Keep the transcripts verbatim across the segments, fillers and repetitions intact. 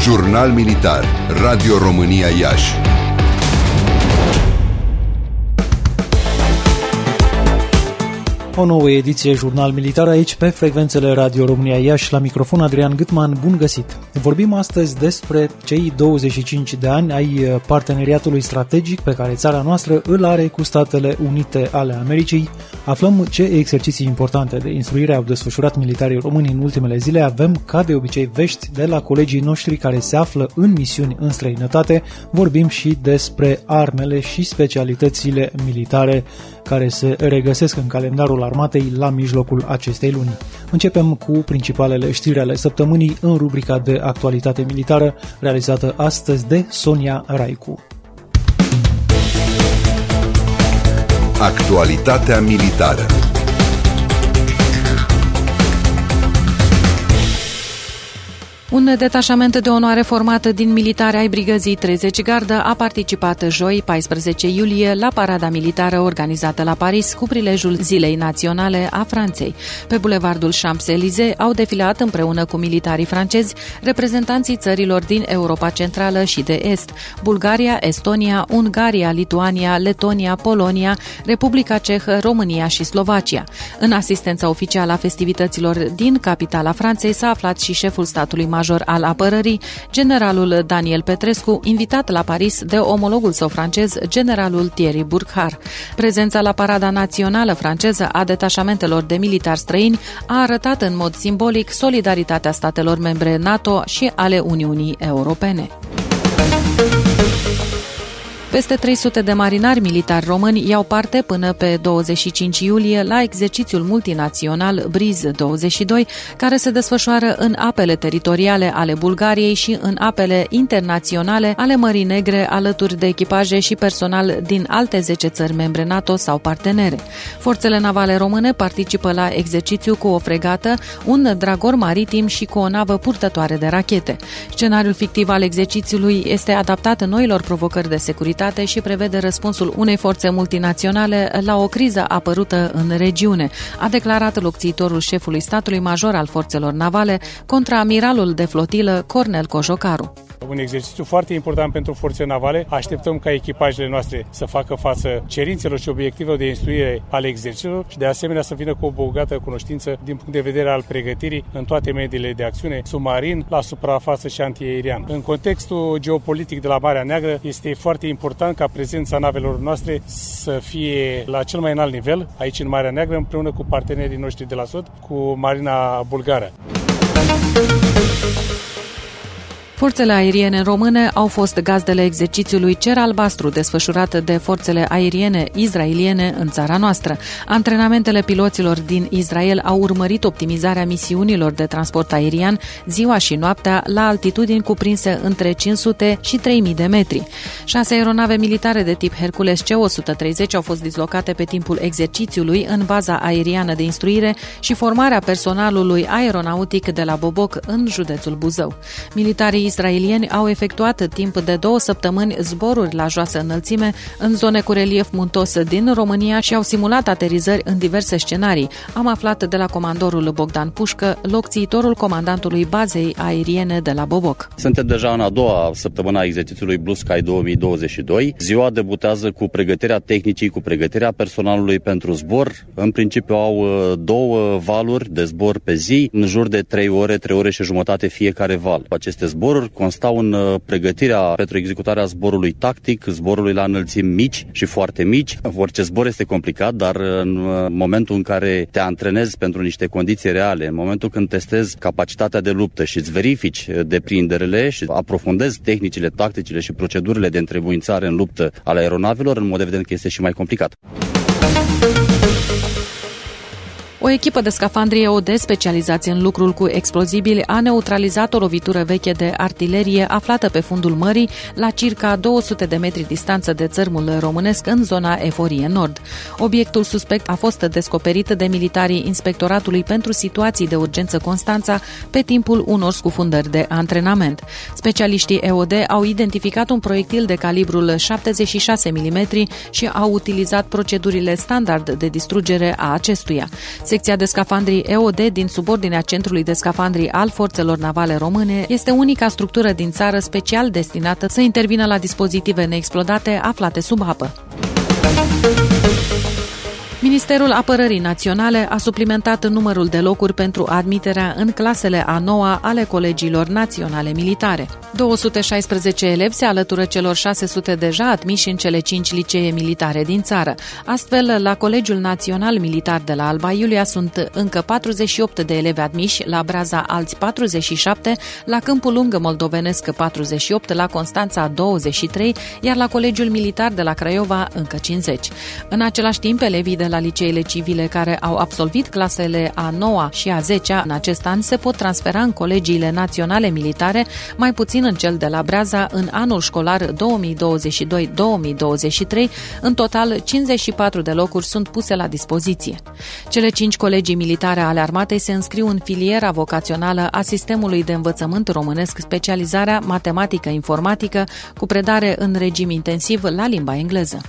Jurnal Militar, Radio România Iași. O nouă ediție Jurnal Militar aici pe frecvențele Radio România Iași, la microfon Adrian Gâtman, bun găsit! Vorbim astăzi despre cei douăzeci și cinci de ani ai parteneriatului strategic pe care țara noastră îl are cu Statele Unite ale Americii. Aflăm ce exerciții importante de instruire au desfășurat militarii români în ultimele zile. Avem, ca de obicei, vești de la colegii noștri care se află în misiuni în străinătate. Vorbim și despre armele și specialitățile militare care se regăsesc în calendarul armatei la mijlocul acestei luni. Începem cu principalele știri ale săptămânii în rubrica de actualitate militară, realizată astăzi de Sonia Raicu. Actualitatea militară. Un detașament de onoare format din militari ai brigăzii treizeci Gardă a participat joi, paisprezece iulie, la parada militară organizată la Paris cu prilejul Zilei Naționale a Franței. Pe bulevardul Champs-Élysées au defilat împreună cu militarii francezi reprezentanții țărilor din Europa Centrală și de Est: Bulgaria, Estonia, Ungaria, Lituania, Letonia, Polonia, Republica Cehă, România și Slovacia. În asistența oficială a festivităților din capitala Franței s-a aflat și șeful statului major al apărării, generalul Daniel Petrescu, invitat la Paris de omologul său francez, generalul Thierry Burkhardt. Prezența la parada națională franceză a detașamentelor de militari străini a arătat în mod simbolic solidaritatea statelor membre NATO și ale Uniunii Europene. Peste trei sute de marinari militari români iau parte până pe douăzeci și cinci iulie la exercițiul multinațional Briz douăzeci și doi, care se desfășoară în apele teritoriale ale Bulgariei și în apele internaționale ale Mării Negre, alături de echipaje și personal din alte zece țări membre NATO sau partenere. Forțele navale române participă la exercițiu cu o fregată, un dragor maritim și cu o navă purtătoare de rachete. Scenariul fictiv al exercițiului este adaptat noilor provocări de securitate și prevede răspunsul unei forțe multinaționale la o criză apărută în regiune, a declarat locțiitorul șefului statului major al forțelor navale, contraamiralul de flotilă Cornel Cojocaru. Un exercițiu foarte important pentru forțele navale. Așteptăm ca echipajele noastre să facă față cerințelor și obiectivelor de instruire ale exercițiilor și de asemenea să vină cu o bogată cunoștință din punct de vedere al pregătirii în toate mediile de acțiune, submarin, la suprafață și antiaerian. În contextul geopolitic de la Marea Neagră este foarte important ca prezența navelor noastre să fie la cel mai înalt nivel aici în Marea Neagră, împreună cu partenerii noștri de la Sud, cu Marina Bulgară. Forțele aeriene române au fost gazdele exercițiului Cer Albastru, desfășurat de forțele aeriene izraeliene în țara noastră. Antrenamentele piloților din Israel au urmărit optimizarea misiunilor de transport aerian ziua și noaptea la altitudini cuprinse între cinci sute și trei mii de metri. Șase aeronave militare de tip Hercules C o sută treizeci au fost dislocate pe timpul exercițiului în baza aeriană de instruire și formarea personalului aeronautic de la Boboc, în județul Buzău. Militarii israelieni au efectuat timp de două săptămâni zboruri la joasă înălțime în zone cu relief muntos din România și au simulat aterizări în diverse scenarii. Am aflat de la comandorul Bogdan Pușcă, locțiitorul comandantului bazei aeriene de la Boboc. Suntem deja în a doua săptămână a exercițiului Blue Sky două mii douăzeci și doi. Ziua debutează cu pregătirea tehnicii, cu pregătirea personalului pentru zbor. În principiu au două valuri de zbor pe zi, în jur de trei ore, trei ore și jumătate fiecare val. Aceste zboruri constau în pregătirea pentru executarea zborului tactic, zborului la înălțimi mici și foarte mici. Orice zbor este complicat, dar în momentul în care te antrenezi pentru niște condiții reale, în momentul când testezi capacitatea de luptă și îți verifici deprinderile și aprofundezi tehnicile, tacticile și procedurile de întrebuințare în luptă ale aeronavelor, în mod evident că este și mai complicat. O echipă de scafandri E O D specializați în lucrul cu explozibili a neutralizat o lovitură veche de artilerie aflată pe fundul mării, la circa două sute de metri distanță de țărmul românesc, în zona Eforie Nord. Obiectul suspect a fost descoperit de militarii Inspectoratului pentru Situații de Urgență Constanța pe timpul unor scufundări de antrenament. Specialiștii E O D au identificat un proiectil de calibrul șaptezeci și șase milimetri și au utilizat procedurile standard de distrugere a acestuia. Secția de scafandri E O D din subordinea Centrului de Scafandri al Forțelor Navale Române este unica structură din țară special destinată să intervină la dispozitive neexplodate aflate sub apă. Ministerul Apărării Naționale a suplimentat numărul de locuri pentru admiterea în clasele a noua ale colegiilor naționale militare. două sute șaisprezece elevi se alătură celor șase sute deja admiși în cele cinci licee militare din țară. Astfel, la Colegiul Național Militar de la Alba Iulia sunt încă patruzeci și opt de elevi admiși, la Braza alți patruzeci și șapte, la Câmpul Lungă Moldovenesc patruzeci și opt, la Constanța douăzeci și trei, iar la Colegiul Militar de la Craiova încă cincizeci. În același timp, elevii de la liceele civile care au absolvit clasele a noua și a zecea în acest an se pot transfera în colegiile naționale militare, mai puțin în cel de la Breaza, în anul școlar două mii douăzeci și doi două mii douăzeci și trei. În total, cincizeci și patru de locuri sunt puse la dispoziție. Cele cinci colegii militare ale armatei se înscriu în filiera vocațională a sistemului de învățământ românesc, specializarea matematică-informatică, cu predare în regim intensiv la limba engleză.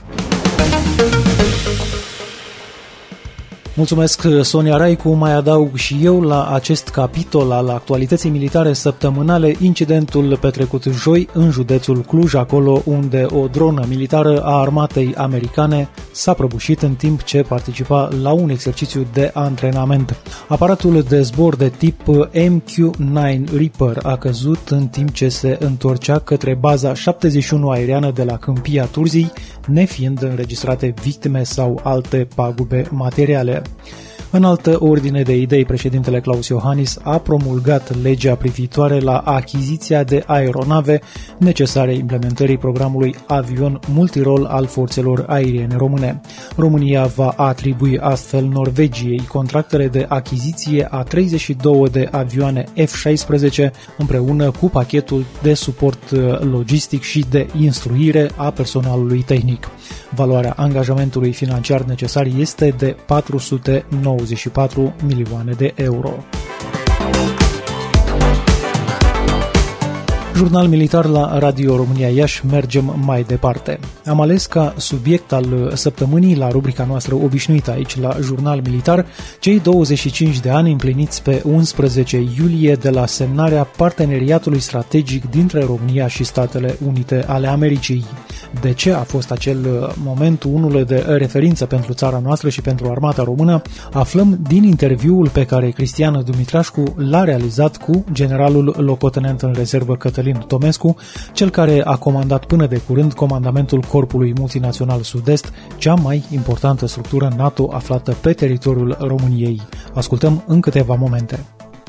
Mulțumesc, Sonia Raicu. Mai adaug și eu la acest capitol al actualității militare săptămânale incidentul petrecut joi în județul Cluj, acolo unde o dronă militară a armatei americane s-a prăbușit în timp ce participa la un exercițiu de antrenament. Aparatul de zbor de tip M Q nouă Reaper a căzut în timp ce se întorcea către baza șaptezeci și unu aeriană de la Câmpia Turzii, nefiind înregistrate victime sau alte pagube materiale. În altă ordine de idei, președintele Claus Iohannis a promulgat legea privitoare la achiziția de aeronave necesare implementării programului Avion Multirol al forțelor aeriene române. România va atribui astfel Norvegiei contractele de achiziție a treizeci și două de avioane F șaisprezece împreună cu pachetul de suport logistic și de instruire a personalului tehnic. Valoarea angajamentului financiar necesar este de patru sute nouăzeci și patru milioane de euro. Jurnal militar la Radio România Iași, mergem mai departe. Am ales ca subiect al săptămânii la rubrica noastră obișnuită aici la Jurnal Militar cei douăzeci și cinci de ani împliniți pe unsprezece iulie de la semnarea parteneriatului strategic dintre România și Statele Unite ale Americii. De ce a fost acel moment unul de referință pentru țara noastră și pentru armata română, aflăm din interviul pe care Cristian Dumitrașcu l-a realizat cu generalul locotenent în rezervă Cătălin Tomescu, cel care a comandat până de curând comandamentul Corpului Multinațional Sud-Est, cea mai importantă structură NATO aflată pe teritoriul României. Ascultăm în câteva momente.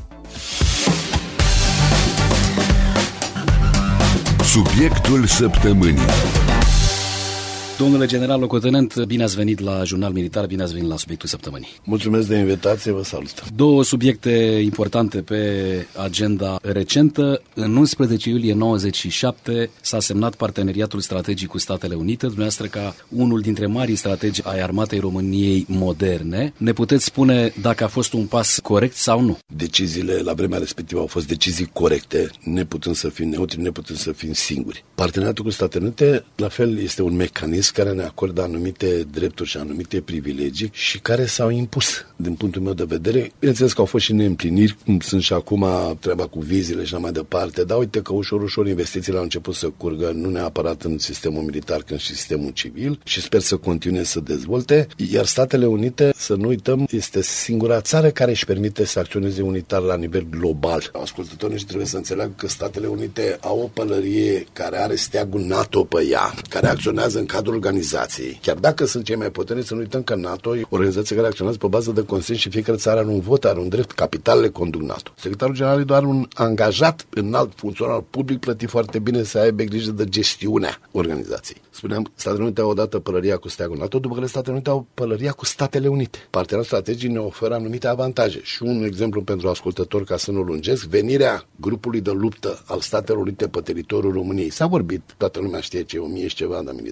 Subiectul săptămânii. Domnule general locotenent, bine ați venit la Jurnal Militar, bine ați venit la subiectul săptămânii. Mulțumesc de invitație, vă salut. Două subiecte importante pe agenda recentă. În unsprezece iulie nouăzeci și șapte s-a semnat parteneriatul strategic cu Statele Unite, dumneavoastră ca unul dintre marii strategi ai armatei României moderne. Ne puteți spune dacă a fost un pas corect sau nu? Deciziile la vremea respectivă au fost decizii corecte, neputând să fim neutri, neputând să fim singuri. Parteneriatul cu Statele Unite, la fel, este un mecanism care ne acordă anumite drepturi și anumite privilegii și care s-au impus din punctul meu de vedere. Bineînțeles că au fost și neîmpliniri, cum sunt și acum treaba cu vizile și așa mai departe, dar uite că ușor, ușor investițiile au început să curgă, nu neapărat în sistemul militar, cât și sistemul civil, și sper să continue să dezvolte. Iar Statele Unite, să nu uităm, este singura țară care își permite să acționeze unitar la nivel global. Ascultătorii și trebuie să înțeleagă că Statele Unite au o pălărie care are steagul NATO pe ea, care acționează în cadrul organizației. Chiar dacă sunt cei mai puternici, să nu uităm că NATO e o organizație care acționează pe bază de consens și fiecare țară are un vot, are un drept, capitalele conduc NATO. Secretarul general e doar un angajat înalt funcționar public plătit foarte bine să aibă grijă de gestiunea organizației. Spuneam, Statele Unite au odată pălăria cu steagul NATO, după care Statele Unite au pălăria cu Statele Unite. Parteneriatul strategic ne oferă anumite avantaje. Și un exemplu pentru ascultători, ca să nu lungesc, venirea grupului de luptă al Statelor Unite pe teritoriul României. S-a vorbit, toată lumea știe ce e o mie și ceva de militari, plus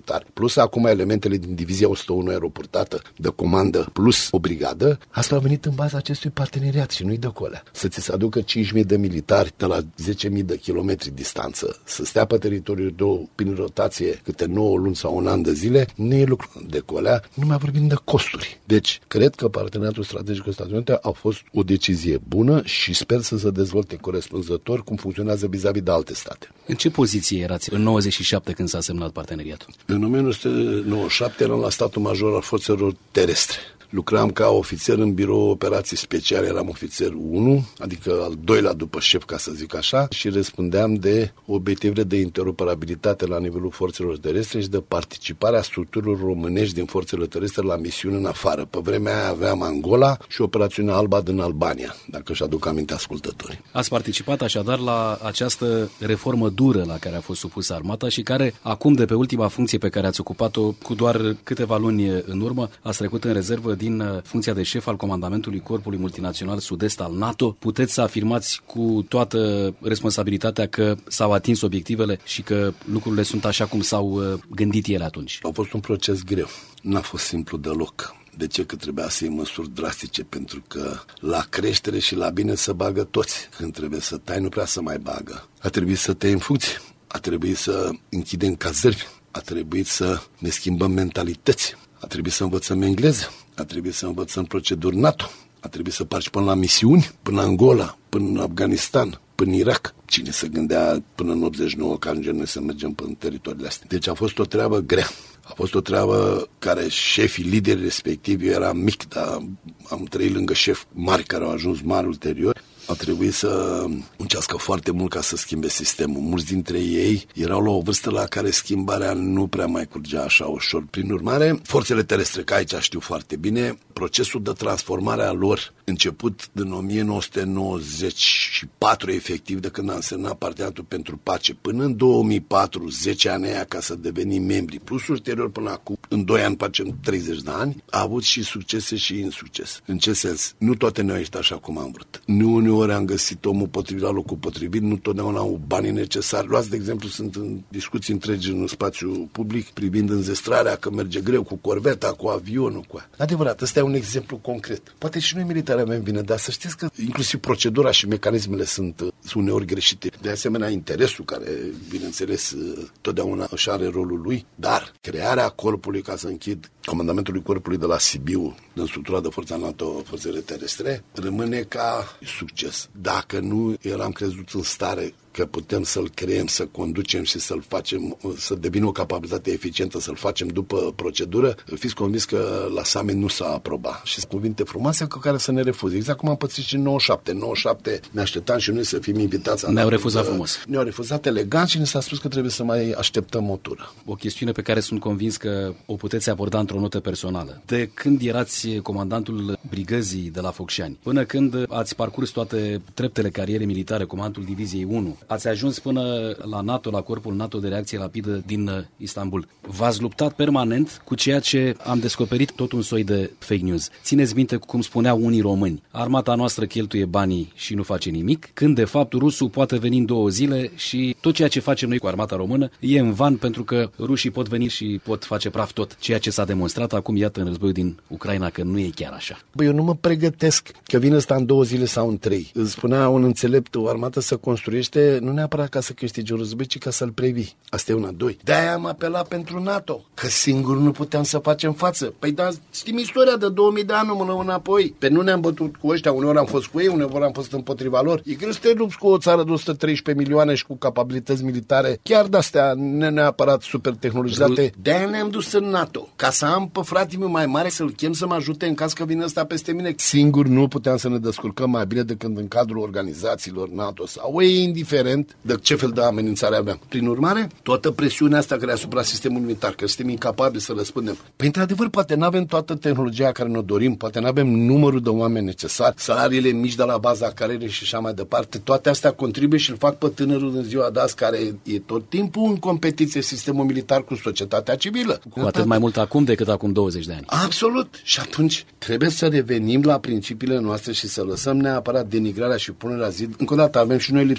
plus acum elementele din divizia o sută unu aeroportată de comandă plus o brigadă, asta a venit în baza acestui parteneriat și nu-i de colea. Să ți se aducă cinci mii de militari de la zece mii de kilometri distanță, să stea pe teritoriul tău prin rotație câte nouă luni sau un an de zile, nu e lucru de colea, nu mai vorbim de costuri. Deci, cred că parteneriatul strategic cu Statele Unite a fost o decizie bună și sper să se dezvolte corespunzător cum funcționează vis-a-vis de alte state. În ce poziție erați în nouăzeci și șapte când s-a semnat parteneriatul? În o mie nouă sute nouăzeci și șapte eram la statul major al forțelor terestre. Lucram ca ofițer în birou operații speciale, eram ofițer unu, adică al doilea după șef, ca să zic așa, și răspundeam de obiectivele de interoperabilitate la nivelul forțelor terestre și de participarea structurilor românești din forțele terestre la misiuni în afară. Pe vremea aia aveam Angola și operațiunea Alba din Albania, dacă își aduc aminte ascultătorii. Ați participat așadar la această reformă dură la care a fost supusă armata și care, acum de pe ultima funcție pe care ați ocupat-o cu doar câteva luni în urmă, ați trecut în rezervă din funcția de șef al comandamentului Corpului Multinațional Sud-Est al NATO. Puteți să afirmați cu toată responsabilitatea că s-au atins obiectivele și că lucrurile sunt așa cum s-au gândit ele atunci? A fost un proces greu. N-a fost simplu deloc. De ce? Că trebuia să iei măsuri drastice, pentru că la creștere și la bine să bagă toți. Când trebuie să tai, nu prea să mai bagă. A trebuit să tăiem în funcție, a trebuit să închidem cazărmi, a trebuit să ne schimbăm mentalități, a trebuit să învățăm engleză, a trebuit să învățăm proceduri NATO, a trebuit să participăm la misiuni până Angola, până în Afganistan, până în Irak. Cine se gândea până în optzeci și nouă că ajungem noi să mergem pe teritoriile astea? Deci a fost o treabă grea. A fost o treabă care șefii, liderii respectivi, eu eram mic, dar am trăit lângă șefi mari care au ajuns mari ulterior. A trebuit să muncească foarte mult ca să schimbe sistemul. Mulți dintre ei erau la o vârstă la care schimbarea nu prea mai curgea așa ușor. Prin urmare, forțele terestre, că aici știu foarte bine, procesul de transformare a lor, început din o mie nouă sute nouăzeci și patru, efectiv, de când am semnat Parteneriatul pentru Pace, până în două mii patru, zece ani aia ca să devenim membri, plus ulterior până acum, în doi ani facem treizeci de ani, a avut și succese și insuccese. În ce sens? Nu toate ne-au ieșit așa cum am vrut. Nu uneori am găsit omul potrivit la locul potrivit, nu totdeauna au banii necesari. Luați, de exemplu, sunt în discuții întregi în spațiu public privind înzestrarea, că merge greu cu corveta, cu avionul, cu... Adevărat, ăsta e un exemplu concret. Poate și noi militari avem bine, dar să știți că inclusiv procedura și mecanismele sunt, sunt uneori greșite. De asemenea, interesul, care, bineînțeles, totdeauna își are rolul lui, dar crearea corpului, ca să închid, comandamentului corpului de la Sibiu, în structura de forța NATO, forțele terestre, rămâne ca succes. Dacă nu eram crezut în stare că putem să-l creăm, să conducem și să-l facem, să devină o capacitate eficientă, să-l facem după procedură, fiți convins că la summit nu s-a aprobat. Și cuvinte frumoase cu care să ne refuze. Exact cum am pățit și în nouăzeci și șapte. În nouăzeci și șapte ne așteptam și noi să fim invitați. Ne-au refuzat frumos. Ne-au refuzat elegant și ne s-a spus că trebuie să mai așteptăm o tură. O chestiune pe care sunt convins că o puteți aborda într-o notă personală. De când erați comandantul brigăzii de la Focșani, până când ați parcurs toate treptele carierei militare, comandantul diviziei unu, ați ajuns până la NATO, la Corpul NATO de Reacție Rapidă din Istanbul. V-ați luptat permanent cu ceea ce am descoperit tot un soi de fake news. Țineți minte cum spuneau unii români: armata noastră cheltuie banii și nu face nimic, când de fapt rusul poate veni în două zile și tot ceea ce facem noi cu armata română e în van, pentru că rușii pot veni și pot face praf tot ceea ce s-a demonstrat acum, iată, în războiul din Ucraina, că nu e chiar așa. Băi, eu nu mă pregătesc că vine ăsta în două zile sau în trei. Îți spunea un înțelept, o armată se construiește nu neapărat ca să câștigi un război, ci ca să-l previi. Asta e una. Doi. De-aia am apelat pentru NATO, că singur nu puteam să facem față. Păi da, știm istoria de două mii de ani mână înapoi. Pe nu ne-am bătut cu ăștia, uneori am fost cu ei, uneori am fost împotriva lor. E greu să te lupți cu o țară de o sută treisprezece milioane și cu capabilități militare, chiar de-astea ne neapărat super tehnologizate. De-aia ne-am dus în NATO, ca să am pe fratele meu mai mare să-l chem să mă ajute în caz că vine ăsta peste mine. Singur nu puteam să ne descurcăm mai bine decât în cadrul organizațiilor NATO sau ei, indiferent de ce fel de amenințare aveam. Prin urmare, toată presiunea asta care e asupra sistemului militar, că suntem incapabili să răspundem. Păi, într-adevăr, poate nu avem toată tehnologia care ne dorim, poate nu avem numărul de oameni necesari, salariile mici de la baza carierei și așa mai departe. Toate astea contribuie și îl fac pe tânărul în ziua de azi, care e tot timpul în competiție sistemul militar cu societatea civilă. Cu atât mai mult acum decât acum douăzeci de ani. Absolut. Și atunci trebuie să revenim la principiile noastre și să lăsăm neapărat denigrarea și punerea zi. Încă o dată avem și noi lipsurile noastre.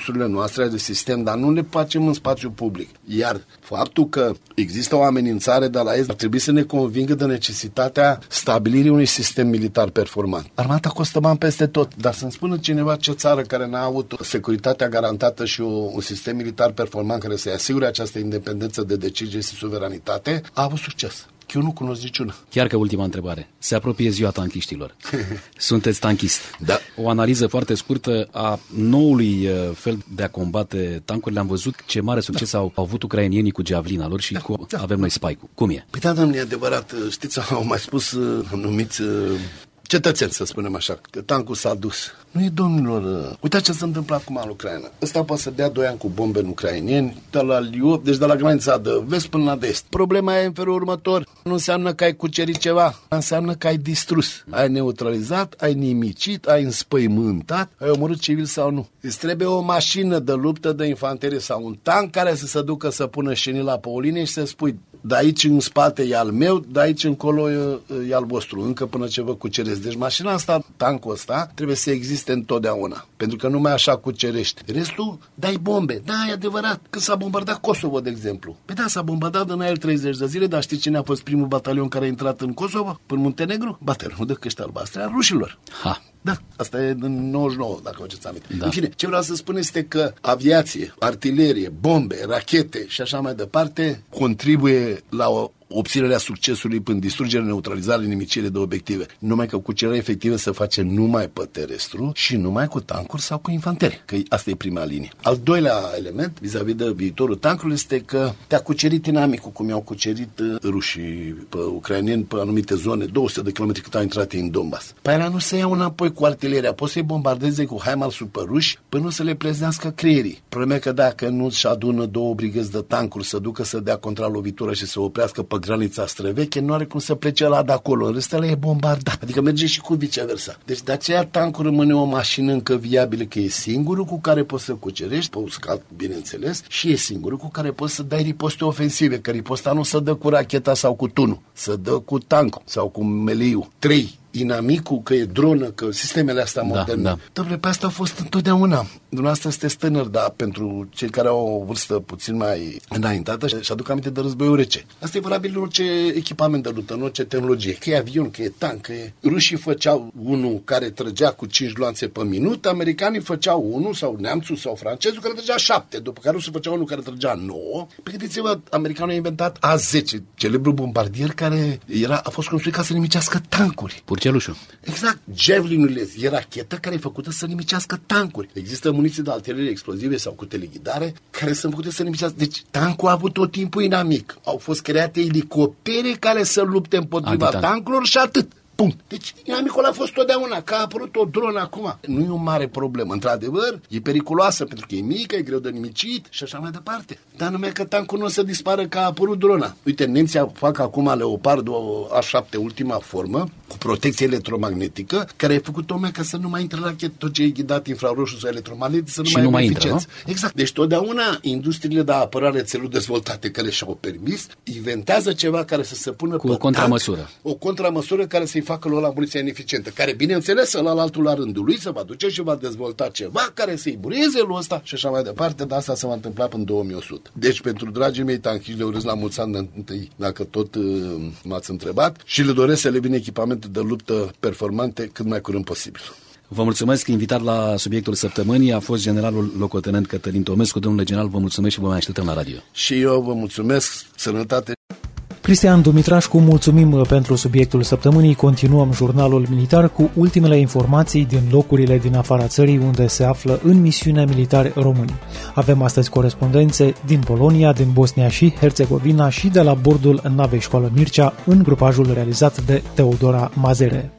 demonstrare de sistem, dar nu le facem în spațiu public. Iar faptul că există o amenințare de la est ar trebui să ne convingă de necesitatea stabilirii unui sistem militar performant. Armata costă bani peste tot, dar să-mi spună cineva ce țară care n-a avut securitatea garantată și o, un sistem militar performant care să-i asigure această independență de decizie și suveranitate, a avut succes. Eu nu cunosc niciuna. Chiar că ultima întrebare. Se apropie ziua tanchiștilor. Sunteți tanchist. Da. O analiză foarte scurtă a noului fel de a combate tancurile. Am văzut ce mare succes da. au avut ucrainienii cu javelina lor și da, cu da. avem noi Spike-ul. Cum e? Păi da, domnule, e adevărat. Știți, au mai spus anumiți cetățeni, să spunem așa, că tancul s-a dus. Nu e, domnilor, uitați ce se întâmplă acum în Ucraina. Ăsta poate să dea doi ani cu bombe în ucrainieni, de la Liop, deci de la granița de vest până la de est. Problema e în felul următor. Nu înseamnă că ai cucerit ceva, înseamnă că ai distrus. Ai neutralizat, ai nimicit, ai înspăimântat, ai omorât civil sau nu. Îți trebuie o mașină de luptă de infanterie sau un tank care să se ducă să pună șinila pe o linie și să spui de aici în spate e al meu, de aici încolo e, e al vostru, încă până ce vă cuceresc. Deci mașina asta, tancul ăsta, trebuie să existe întotdeauna, pentru că numai așa cucerești. Restul, dai bombe. Da, e adevărat, că s-a bombardat Kosovo, de exemplu. Păi da, s-a bombardat în aer treizeci de zile, dar știți cine a fost primul batalion care a intrat în Kosovo? Până Muntenegru? Batalionul de căști albastre a rușilor. Ha! Da, asta e în nouăzeci și nouă, dacă vă aduceți aminte. Da. În fine, ce vreau să spun este că aviație, artilerie, bombe, rachete și așa mai departe contribuie la o obținerea succesului prin distrugere, neutralizare, nimicire de obiective. Numai că cucerirea efectivă se face numai pe terestru și numai cu tancuri sau cu infanterie, că asta e prima linie. Al doilea element, vis-a-vis de viitorul tancului, este că te-a cucerit inamicul, cum i-au cucerit rușii pe ucraineni pe anumite zone, două sute de kilometri cât au intrat în Donbass. Pe aia nu se iau înapoi cu artileria, poți să-i bombardeze cu HIMARS-ul pe ruși până nu să le pleznească creierii. Problema e că dacă nu-și adună două brigăzi de tancuri să ducă să dea contralovitură și să oprească pe granița străveche, nu are cum să plece la de acolo. În restele e bombardat. Adică merge și cu viceversa. Deci de aceea tancul rămâne o mașină încă viabilă, că e singurul cu care poți să cucerești, poți să, bineînțeles, și e singurul cu care poți să dai riposte ofensive, că riposta nu se dă cu racheta sau cu tunul, se dă cu tancul sau cu meliul. Trei. Inamicul, că e dronă, că sistemele astea moderne. Da, da. Dom'le, pe asta a fost întotdeauna. Dumneavoastră sunteți tânăr, dar pentru cei care au o vârstă puțin mai înaintată și aduc aminte de războiul rece. Asta e valabil în orice echipament de luptă, în orice tehnologie. Că e avion, că e tank, că e... Rușii făceau unul care trăgea cu cinci gloanțe pe minut, americanii făceau unul, sau neamțul, sau francezul, care trăgea șapte, după care rusul făcea unul care trăgea nouă. Pe gândiți-vă, americanul a inventat A zece, celebrul bombardier care era, a fost construit ca să nimicească tancuri. Purcelușul. Exact. Javelinul e rachetă care e făcută să nimicească tancuri. Există muniții de artilerie explozive sau cu teleghidare care sunt făcute să nimicească. Deci tancul a avut tot timpul inamic. Au fost create elicoptere care să lupte împotriva Antitank. tancurilor și atât. Punct. Deci inamicul a fost totdeauna, că a apărut o dronă acum. Nu e o mare problemă. Într-adevăr, e periculoasă pentru că e mică, e greu de nimicit și așa mai departe. Dar numai că tancul nu o să dispară că a apărut drona. Uite, nemții fac acum Leopardul A șapte, ultima formă, cu protecție electromagnetică, care a făcut tocmai ca să nu mai intre la rachet, tot ce e ghidat infraroșu sau electromagnetic, să nu și mai nu aibă mai eficiență. Intră, exact. Deci totdeauna industriile de apărare țelul dezvoltate care și-au permis, inventează ceva care să se pună cu pe o contramăsură. Tank, o contramăsură care să-i facă lor la muniția ineficientă, care bineînțeles la altul la rândul lui se va duce și va dezvolta ceva care să-i burieze lui ăsta și așa mai departe, dar asta se va întâmpla până în două mii o sută. Deci pentru dragii mei tanchiști le urez la mulți ani de întâi, dacă tot uh, m-ați întrebat, și le doresc să le vină echipamente de luptă performante cât mai curând posibil. Vă mulțumesc. Invitat la subiectul săptămânii a fost generalul locotenent Cătălin Tomescu. Domnule general, vă mulțumesc și vă mai așteptăm la radio. Și eu vă mulțumesc. Sănătate. Cristian Dumitrașcu, mulțumim pentru subiectul săptămânii. Continuăm jurnalul militar cu ultimele informații din locurile din afara țării unde se află în misiune militari români. Avem astăzi corespondențe din Polonia, din Bosnia și Herțegovina și de la bordul navei Școală Mircea în grupajul realizat de Teodora Mazere.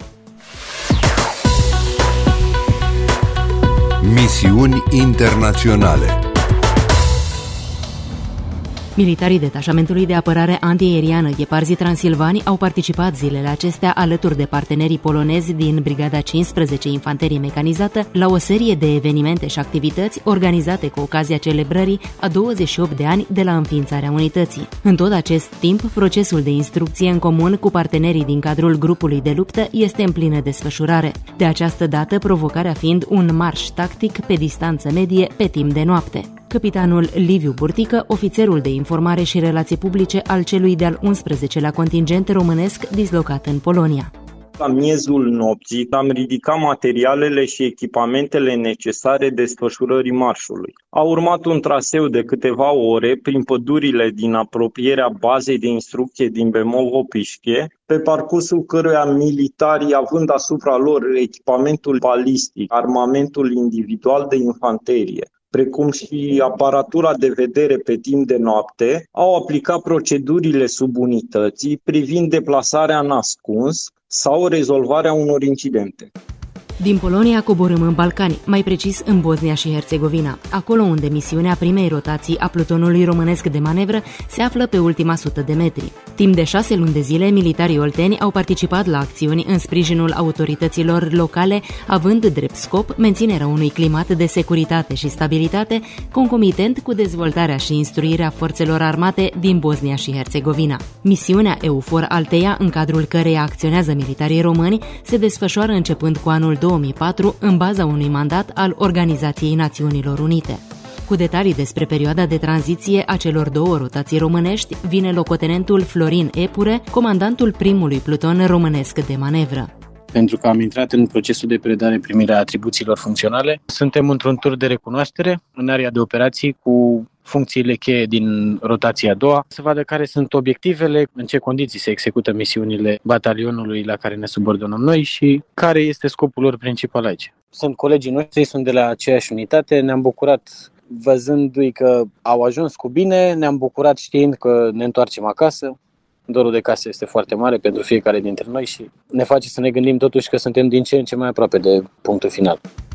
Misiuni internaționale. Militarii detașamentului de apărare antiaeriană Gheparzi Transilvani au participat zilele acestea alături de partenerii polonezi din Brigada cincisprezece Infanterie Mecanizată la o serie de evenimente și activități organizate cu ocazia celebrării a douăzeci și opt de ani de la înființarea unității. În tot acest timp, procesul de instrucție în comun cu partenerii din cadrul grupului de luptă este în plină desfășurare. De această dată, provocarea fiind un marș tactic pe distanță medie pe timp de noapte. Capitanul Liviu Burtică, ofițerul de informare și relații publice al celui de-al unsprezecelea contingent românesc dislocat în Polonia. La miezul nopții am ridicat materialele și echipamentele necesare desfășurării marșului. A urmat un traseu de câteva ore prin pădurile din apropierea bazei de instrucție din Bemovo-Pișche, pe parcursul căruia militarii, având asupra lor echipamentul balistic, armamentul individual de infanterie, precum și aparatura de vedere pe timp de noapte, au aplicat procedurile subunității privind deplasarea în ascuns sau rezolvarea unor incidente. Din Polonia coborâm în Balcani, mai precis în Bosnia și Herțegovina, acolo unde misiunea primei rotații a plutonului românesc de manevră se află pe ultima sută de metri. Timp de șase luni de zile, militarii olteni au participat la acțiuni în sprijinul autorităților locale, având drept scop menținerea unui climat de securitate și stabilitate, concomitent cu dezvoltarea și instruirea forțelor armate din Bosnia și Herțegovina. Misiunea EUFOR Althea, în cadrul căreia acționează militarii români, se desfășoară începând cu anul două mii patru în baza unui mandat al Organizației Națiunilor Unite. Cu detalii despre perioada de tranziție a celor două rotații românești vine locotenentul Florin Epure, comandantul primului pluton românesc de manevră. Pentru că am intrat în procesul de predare-primire a atribuțiilor funcționale, suntem într-un tur de recunoaștere în area de operații cu funcțiile cheie din rotația a doua, să vadă care sunt obiectivele, în ce condiții se execută misiunile batalionului la care ne subordonăm noi și care este scopul lor principal aici. Sunt colegii noștri, sunt de la aceeași unitate, ne-am bucurat văzându-i că au ajuns cu bine, ne-am bucurat știind că ne întoarcem acasă. Dorul de casă este foarte mare pentru fiecare dintre noi și ne face să ne gândim totuși că suntem din ce în ce mai aproape de punctul final.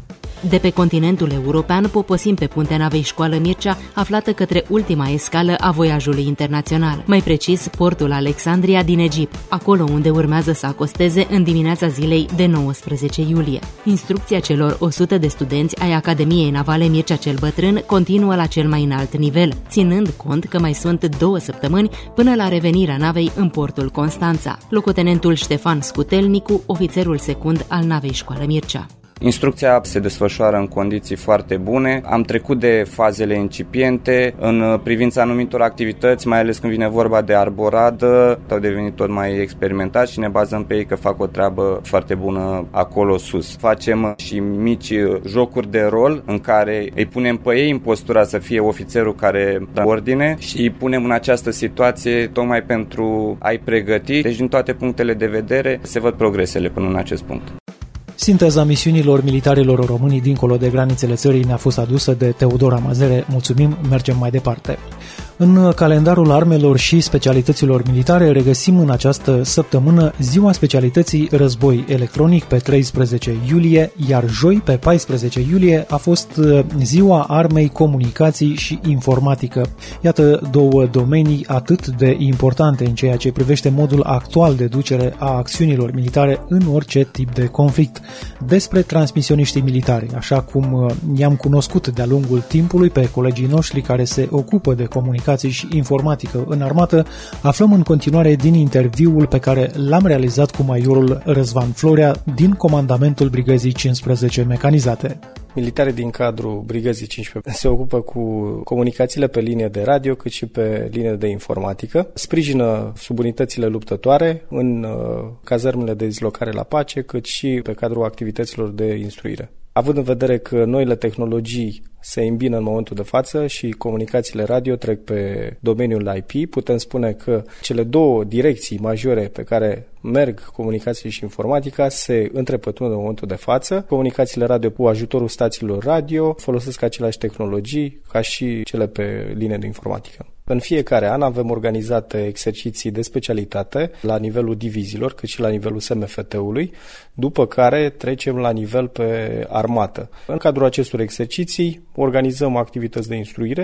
De pe continentul european poposim pe puntea navei Școală Mircea, aflată către ultima escală a voiajului internațional, mai precis portul Alexandria din Egipt, acolo unde urmează să acosteze în dimineața zilei de nouăsprezece iulie. Instrucția celor o sută de studenți ai Academiei Navale Mircea cel Bătrân continuă la cel mai înalt nivel, ținând cont că mai sunt două săptămâni până la revenirea navei în portul Constanța. Locotenentul Ștefan Scutelnicu, ofițerul secund al navei Școală Mircea. Instrucția se desfășoară în condiții foarte bune. Am trecut de fazele incipiente în privința anumitor activități, mai ales când vine vorba de arboradă, au devenit tot mai experimentați și ne bazăm pe ei că fac o treabă foarte bună acolo sus. Facem și mici jocuri de rol în care îi punem pe ei în postura să fie ofițerul care dă ordine și îi punem în această situație tocmai pentru a-i pregăti. Deci din toate punctele de vedere se văd progresele până în acest punct. Sinteza misiunilor militarilor români dincolo de granițele țării ne-a fost adusă de Teodora Mazere. Mulțumim, mergem mai departe. În calendarul armelor și specialităților militare regăsim în această săptămână ziua specialității război electronic pe treisprezece iulie, iar joi pe paisprezece iulie a fost ziua armei comunicații și informatică. Iată două domenii atât de importante în ceea ce privește modul actual de ducere a acțiunilor militare în orice tip de conflict. Despre transmisioniștii militari, așa cum i-am cunoscut de-a lungul timpului pe colegii noștri care se ocupă de comunicații și informatică în armată, aflăm în continuare din interviul pe care l-am realizat cu majorul Răzvan Florea din comandamentul Brigăzii cincisprezece Mecanizate. Militarii din cadrul Brigăzii cincisprezece se ocupă cu comunicațiile pe linie de radio cât și pe linie de informatică, sprijină subunitățile luptătoare în uh, cazărmele de dislocare la pace, cât și pe cadrul activităților de instruire. Având în vedere că noile tehnologii se îmbină în momentul de față și comunicațiile radio trec pe domeniul I P, putem spune că cele două direcții majore pe care merg comunicații și informatica se întrepătrund în momentul de față. Comunicațiile radio cu ajutorul stațiilor radio folosesc aceleași tehnologii ca și cele pe linie de informatică. În fiecare an avem organizate exerciții de specialitate la nivelul diviziilor, cât și la nivelul S M F T-ului, după care trecem la nivel pe armată. În cadrul acestor exerciții organizăm activități de instruire,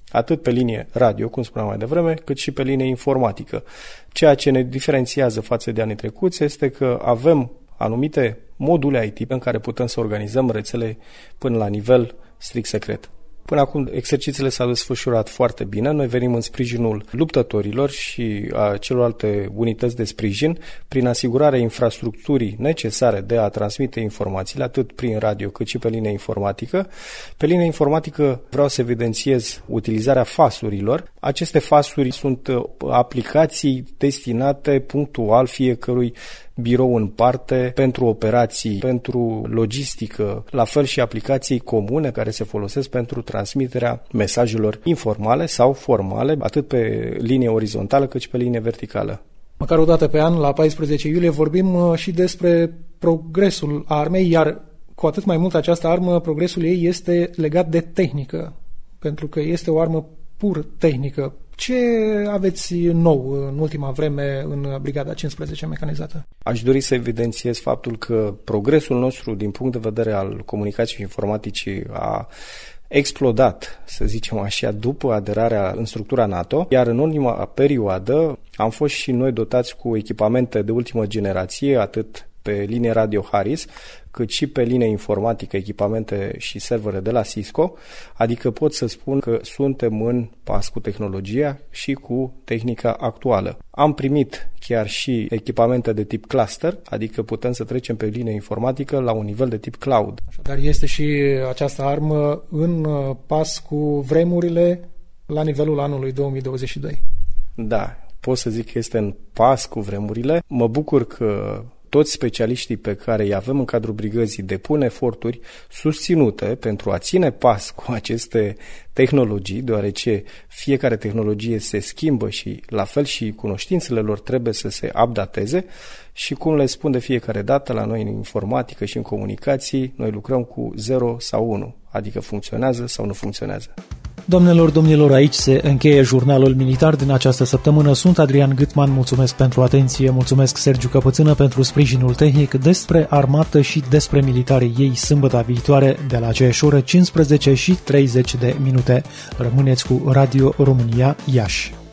atât pe linie radio, cum spuneam mai devreme, cât și pe linie informatică. Ceea ce ne diferențiază față de anii trecuți este că avem anumite module I T în care putem să organizăm rețele până la nivel strict secret. Până acum, exercițiile s-au desfășurat foarte bine. Noi venim în sprijinul luptătorilor și a celorlalte unități de sprijin prin asigurarea infrastructurii necesare de a transmite informațiile, atât prin radio cât și pe linie informatică. Pe linie informatică vreau să evidențiez utilizarea fasurilor. Aceste fasuri sunt aplicații destinate punctual fiecărui birou în parte pentru operații, pentru logistică, la fel și aplicații comune care se folosesc pentru transmiterea mesajelor informale sau formale, atât pe linie orizontală cât și pe linie verticală. Măcar o dată pe an, la paisprezece iulie, vorbim și despre progresul armei, iar cu atât mai mult această armă, progresul ei este legat de tehnică, pentru că este o armă pur tehnică. Ce aveți nou în ultima vreme în Brigada cincisprezece mecanizată? Aș dori să evidențiez faptul că progresul nostru din punct de vedere al comunicației și informaticii a explodat, să zicem așa, după aderarea în structura NATO, iar în ultima perioadă am fost și noi dotați cu echipamente de ultimă generație, atât pe linie radio Harris, cât și pe linie informatică, echipamente și servere de la Cisco, adică pot să spun că suntem în pas cu tehnologia și cu tehnica actuală. Am primit chiar și echipamente de tip cluster, adică putem să trecem pe linie informatică la un nivel de tip cloud. Dar este și această armă în pas cu vremurile la nivelul anului două mii douăzeci și doi. Da, pot să zic că este în pas cu vremurile. Mă bucur că toți specialiștii pe care îi avem în cadrul brigăzii depun eforturi susținute pentru a ține pas cu aceste tehnologii, deoarece fiecare tehnologie se schimbă și la fel și cunoștințele lor trebuie să se updateze și, cum le spun de fiecare dată, la noi în informatică și în comunicații, noi lucrăm cu zero sau unu, adică funcționează sau nu funcționează. Doamnelor, domnilor, aici se încheie jurnalul militar din această săptămână. Sunt Adrian Gâtman, mulțumesc pentru atenție, mulțumesc Sergiu Căpățână pentru sprijinul tehnic. Despre armată și despre militarii ei sâmbătă viitoare de la aceeași oră, cincisprezece și treizeci de minute. Rămâneți cu Radio România Iași.